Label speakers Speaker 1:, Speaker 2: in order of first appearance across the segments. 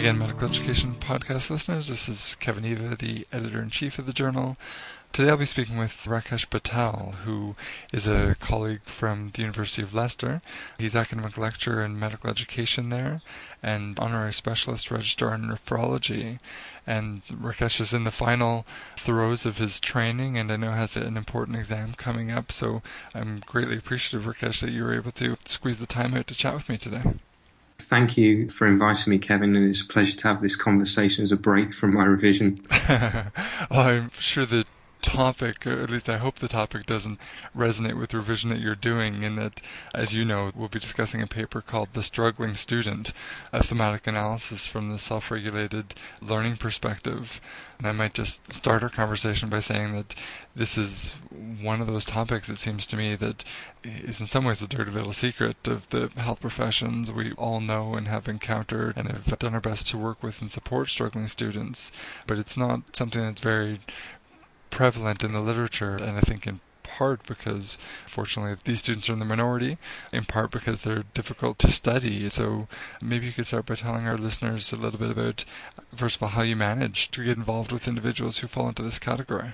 Speaker 1: again, Medical Education Podcast listeners. This is Kevin Eva, the editor-in-chief of the journal. Today I'll be speaking with Rakesh Patel, who is a colleague from the University of Leicester. He's academic lecturer in medical education there and honorary specialist registrar in nephrology. And Rakesh is in the final throes of his training and I know has an important exam coming up. So I'm greatly appreciative, Rakesh, that you were able to squeeze the time out to chat with me today.
Speaker 2: Thank you for inviting me, Kevin, and it's a pleasure to have this conversation as a break from my revision.
Speaker 1: Well, I'm sure the topic, or at least I hope the topic, doesn't resonate with the revision that you're doing, in that, as you know, we'll be discussing a paper called The Struggling Student, a thematic analysis from the self-regulated learning perspective. And I might just start our conversation by saying that this is one of those topics, it seems to me, that is in some ways a dirty little secret of the health professions. We all know and have encountered and have done our best to work with and support struggling students, but it's not something that's very prevalent in the literature, and I think in part because, fortunately, these students are in the minority, in part because they're difficult to study. So maybe you could start by telling our listeners a little bit about, first of all, how you manage to get involved with individuals who fall into this category.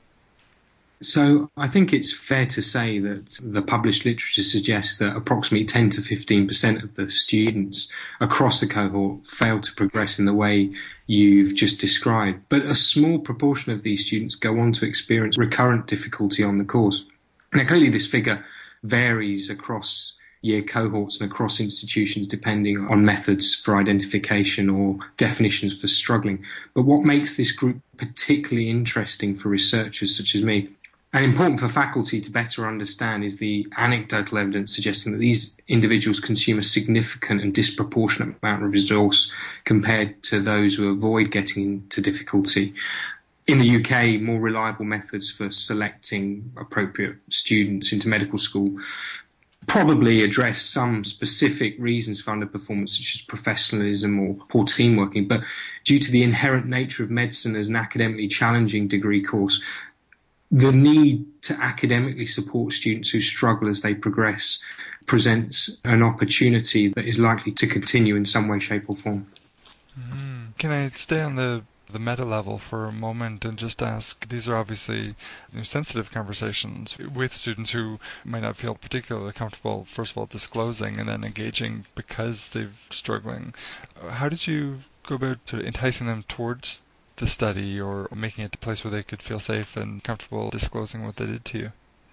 Speaker 2: So I think it's fair to say that the published literature suggests that approximately 10 to 15% of the students across the cohort fail to progress in the way you've just described. But a small proportion of these students go on to experience recurrent difficulty on the course. Now, clearly this figure varies across year cohorts and across institutions depending on methods for identification or definitions for struggling. But what makes this group particularly interesting for researchers such as me, and important for faculty to better understand, is the anecdotal evidence suggesting that these individuals consume a significant and disproportionate amount of resource compared to those who avoid getting into difficulty. In the UK, more reliable methods for selecting appropriate students into medical school probably address some specific reasons for underperformance, such as professionalism or poor team working, but due to the inherent nature of medicine as an academically challenging degree course, the need to academically support students who struggle as they progress presents an opportunity that is likely to continue in some way, shape or form.
Speaker 1: Can I stay on the meta level for a moment and just ask, these are obviously sensitive conversations with students who might not feel particularly comfortable, first of all, disclosing and then engaging because they're struggling. How did you go about sort of enticing them towards the study or making it a place where they could feel safe and comfortable disclosing what they did to you?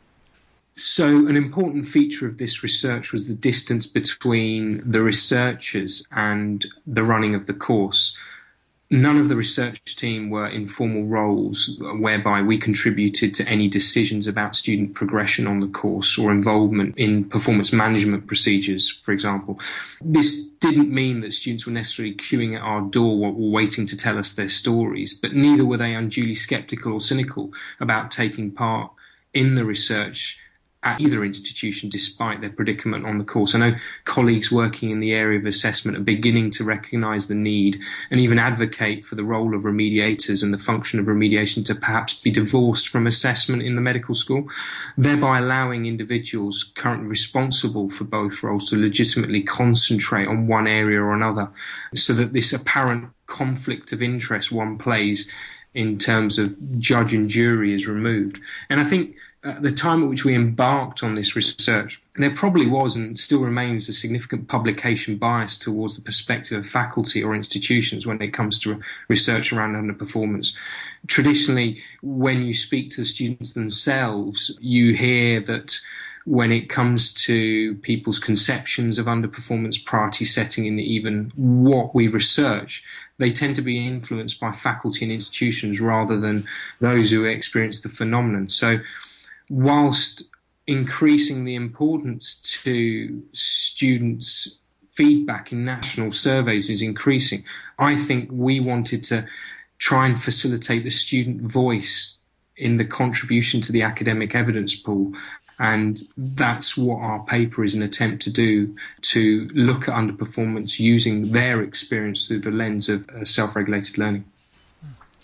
Speaker 2: So an important feature of this research was the distance between the researchers and the running of the course. None of the research team were in formal roles whereby we contributed to any decisions about student progression on the course or involvement in performance management procedures, for example. This didn't mean that students were necessarily queuing at our door or waiting to tell us their stories, but neither were they unduly sceptical or cynical about taking part in the research at either institution despite their predicament on the course. I know colleagues working in the area of assessment are beginning to recognise the need and even advocate for the role of remediators and the function of remediation to perhaps be divorced from assessment in the medical school, thereby allowing individuals currently responsible for both roles to legitimately concentrate on one area or another, so that this apparent conflict of interest one plays in terms of judge and jury is removed. And I think at the time at which we embarked on this research, there probably was and still remains a significant publication bias towards the perspective of faculty or institutions when it comes to research around underperformance. Traditionally, when you speak to the students themselves, you hear that when it comes to people's conceptions of underperformance, priority setting, and even what we research, they tend to be influenced by faculty and institutions rather than those who experience the phenomenon. So whilst increasing the importance to students' feedback in national surveys is increasing, I think we wanted to try and facilitate the student voice in the contribution to the academic evidence pool. And that's what our paper is an attempt to do, to look at underperformance using their experience through the lens of self-regulated learning.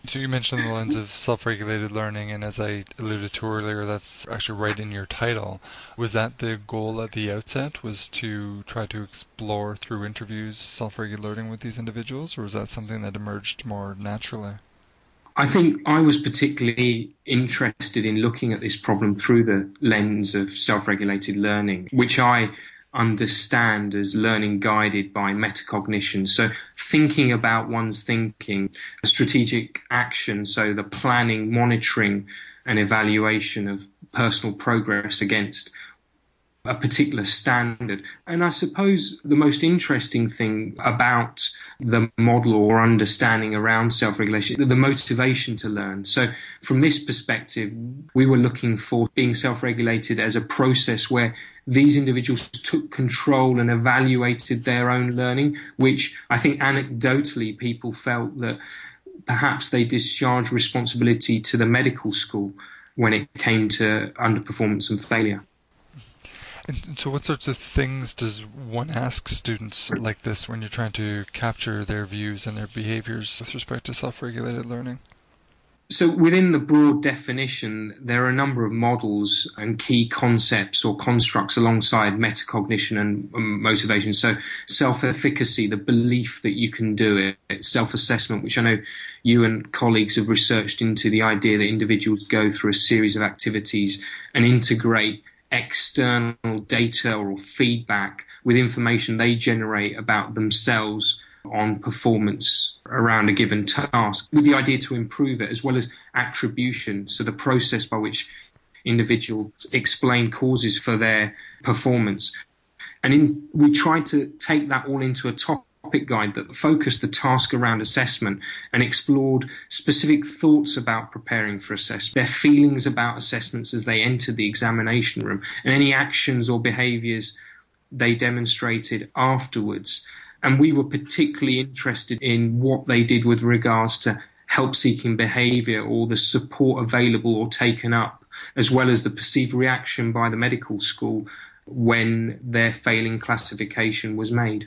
Speaker 1: So you mentioned the lens of self-regulated learning, and as I alluded to earlier, that's actually right in your title. Was that the goal at the outset, was to try to explore through interviews self-regulated learning with these individuals, or was that something that emerged more naturally?
Speaker 2: I think I was particularly interested in looking at this problem through the lens of self-regulated learning, which I understand as learning guided by metacognition. So thinking about one's thinking, strategic action, so the planning, monitoring and evaluation of personal progress against a particular standard. And I suppose the most interesting thing about the model or understanding around self-regulation, the motivation to learn. So from this perspective, we were looking for being self-regulated as a process where these individuals took control and evaluated their own learning, which I think anecdotally people felt that perhaps they discharged responsibility to the medical school when it came to underperformance and failure.
Speaker 1: And so what sorts of things does one ask students like this when you're trying to capture their views and their behaviors with respect to self-regulated learning?
Speaker 2: So within the broad definition, there are a number of models and key concepts or constructs alongside metacognition and motivation. So self-efficacy, the belief that you can do it, self-assessment, which I know you and colleagues have researched into the idea that individuals go through a series of activities and integrate external data or feedback with information they generate about themselves on performance around a given task, with the idea to improve it, as well as attribution, so the process by which individuals explain causes for their performance. And we tried to take that all into a topic guide that focused the task around assessment and explored specific thoughts about preparing for assessment, their feelings about assessments as they entered the examination room, and any actions or behaviours they demonstrated afterwards. And we were particularly interested in what they did with regards to help-seeking behaviour or the support available or taken up, as well as the perceived reaction by the medical school when their failing classification was made.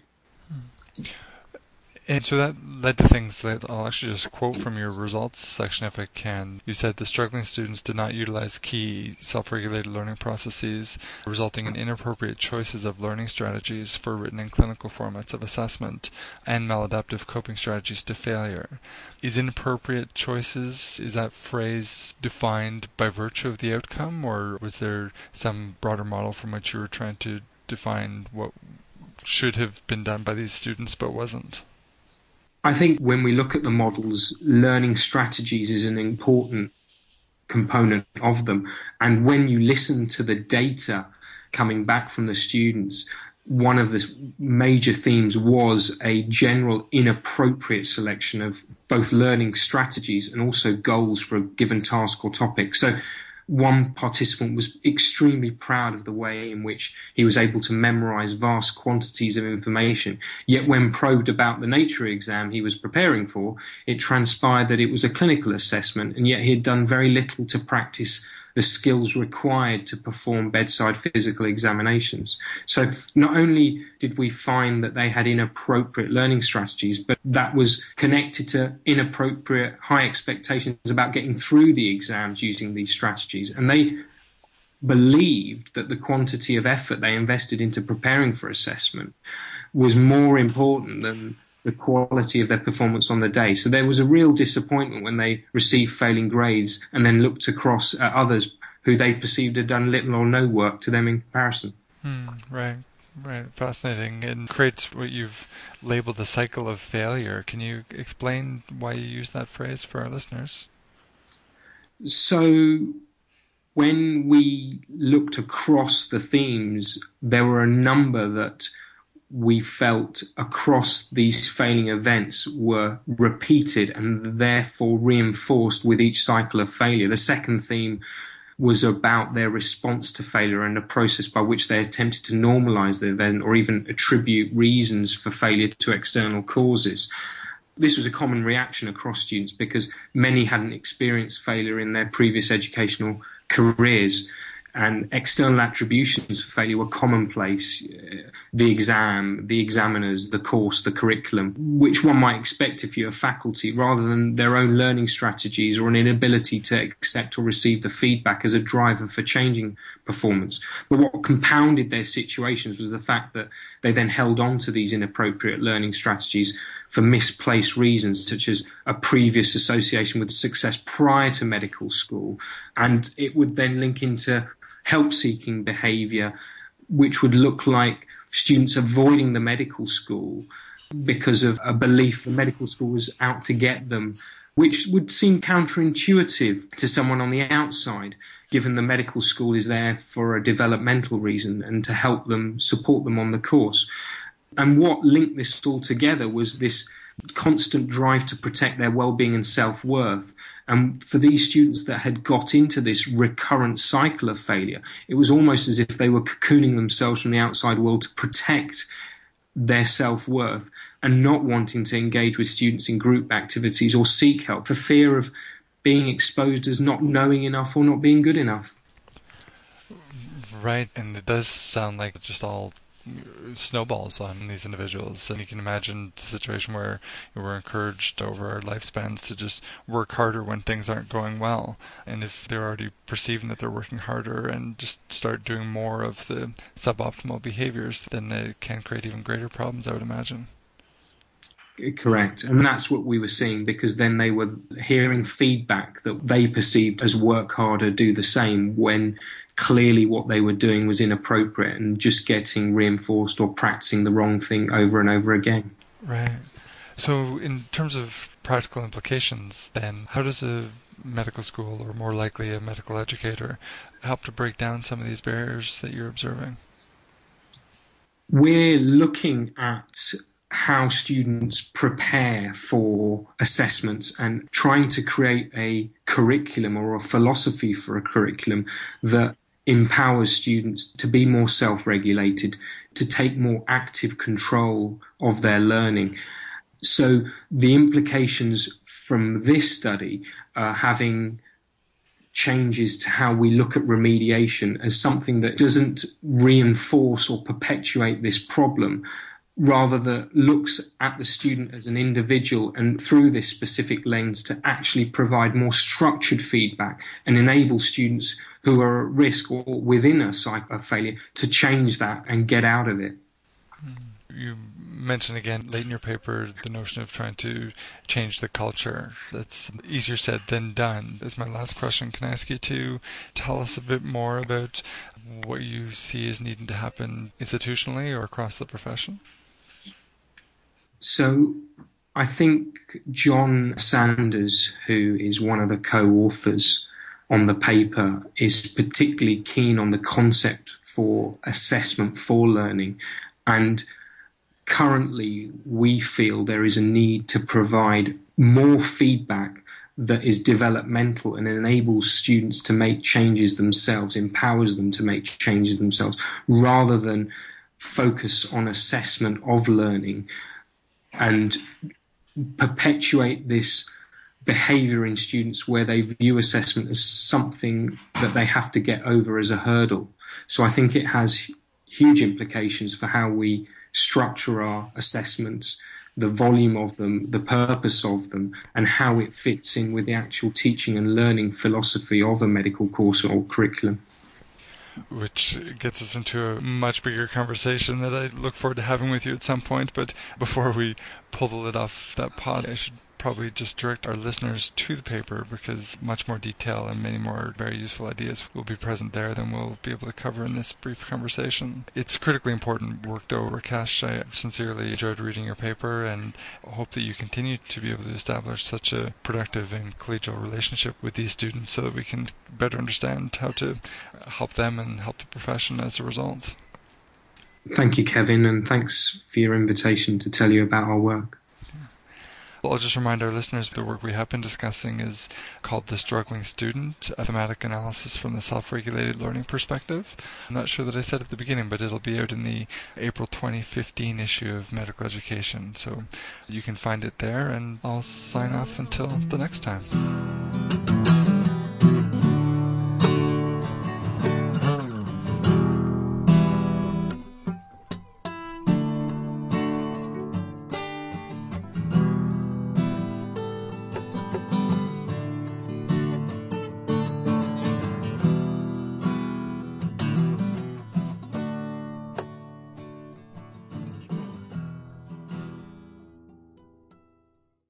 Speaker 1: And so that led to things that I'll actually just quote from your results section if I can. You said the struggling students did not utilize key self-regulated learning processes, resulting in inappropriate choices of learning strategies for written and clinical formats of assessment, and maladaptive coping strategies to failure. Is inappropriate choices, is that phrase defined by virtue of the outcome, or was there some broader model from which you were trying to define what should have been done by these students but wasn't?
Speaker 2: I think when we look at the models, learning strategies is an important component of them. And when you listen to the data coming back from the students, one of the major themes was a general inappropriate selection of both learning strategies and also goals for a given task or topic. So one participant was extremely proud of the way in which he was able to memorize vast quantities of information. Yet when probed about the nature of the exam he was preparing for, it transpired that it was a clinical assessment, and yet he had done very little to practice the skills required to perform bedside physical examinations. So not only did we find that they had inappropriate learning strategies, but that was connected to inappropriate high expectations about getting through the exams using these strategies. And they believed that the quantity of effort they invested into preparing for assessment was more important than the quality of their performance on the day. So there was a real disappointment when they received failing grades and then looked across at others who they perceived had done little or no work to them in comparison.
Speaker 1: Right. Fascinating. And creates what you've labeled a cycle of failure. Can you explain why you use that phrase for our listeners?
Speaker 2: So when we looked across the themes, there were a number that we felt across these failing events were repeated and therefore reinforced with each cycle of failure. The second theme was about their response to failure and the process by which they attempted to normalize the event or even attribute reasons for failure to external causes. This was a common reaction across students because many hadn't experienced failure in their previous educational careers. and external attributions for failure were commonplace. The exam, the examiners, the course, the curriculum, which one might expect if you're a faculty, rather than their own learning strategies or an inability to accept or receive the feedback as a driver for changing performance. But what compounded their situations was the fact that they then held on to these inappropriate learning strategies for misplaced reasons, such as a previous association with success prior to medical school. And it would then link into help-seeking behaviour, which would look like students avoiding the medical school because of a belief the medical school was out to get them, which would seem counterintuitive to someone on the outside, given the medical school is there for a developmental reason and to help them, support them on the course. And what linked this all together was this constant drive to protect their well-being and self-worth. And for these students that had got into this recurrent cycle of failure, it was almost as if they were cocooning themselves from the outside world to protect their self-worth and not wanting to engage with students in group activities or seek help for fear of being exposed as not knowing enough or not being good enough.
Speaker 1: Right, and it does sound like just all snowballs on these individuals, and you can imagine the situation where we're encouraged over our lifespans to just work harder when things aren't going well, and if they're already perceiving that they're working harder and just start doing more of the suboptimal behaviors, then it can create even greater problems, I would imagine.
Speaker 2: Correct. And that's what we were seeing, because then they were hearing feedback that they perceived as work harder, do the same, when clearly what they were doing was inappropriate and just getting reinforced or practicing the wrong thing over and over again.
Speaker 1: Right. So in terms of practical implications, then, how does a medical school, or more likely a medical educator, help to break down some of these barriers that you're observing?
Speaker 2: We're looking at how students prepare for assessments and trying to create a curriculum or a philosophy for a curriculum that empowers students to be more self-regulated, to take more active control of their learning. So the implications from this study are having changes to how we look at remediation as something that doesn't reinforce or perpetuate this problem, rather that looks at the student as an individual and through this specific lens to actually provide more structured feedback and enable students who are at risk or within a cycle of failure to change that and get out of it.
Speaker 1: You mentioned again late in your paper the notion of trying to change the culture. That's easier said than done. As my last question, can I ask you to tell us a bit more about what you see as needing to happen institutionally or across the profession?
Speaker 2: So I think John Sanders, who is one of the co-authors on the paper, is particularly keen on the concept for assessment for learning. And currently we feel there is a need to provide more feedback that is developmental and enables students to make changes themselves, empowers them to make changes themselves, rather than focus on assessment of learning and perpetuate this behaviour in students where they view assessment as something that they have to get over as a hurdle. So I think it has huge implications for how we structure our assessments, the volume of them, the purpose of them, and how it fits in with the actual teaching and learning philosophy of a medical course or curriculum.
Speaker 1: Which gets us into a much bigger conversation that I look forward to having with you at some point. But before we pull the lid off that pod, I should probably just direct our listeners to the paper, because much more detail and many more very useful ideas will be present there than we'll be able to cover in this brief conversation. It's critically important work, though, Rakesh. I sincerely enjoyed reading your paper and hope that you continue to be able to establish such a productive and collegial relationship with these students so that we can better understand how to help them and help the profession as a result.
Speaker 2: Thank you, Kevin, and thanks for your invitation to tell you about our work.
Speaker 1: I'll just remind our listeners the work we have been discussing is called The Struggling Student, a thematic analysis from the self-regulated learning perspective. I'm not sure that I said at the beginning, but it'll be out in the April 2015 issue of Medical Education. So you can find it there, and I'll sign off until the next time.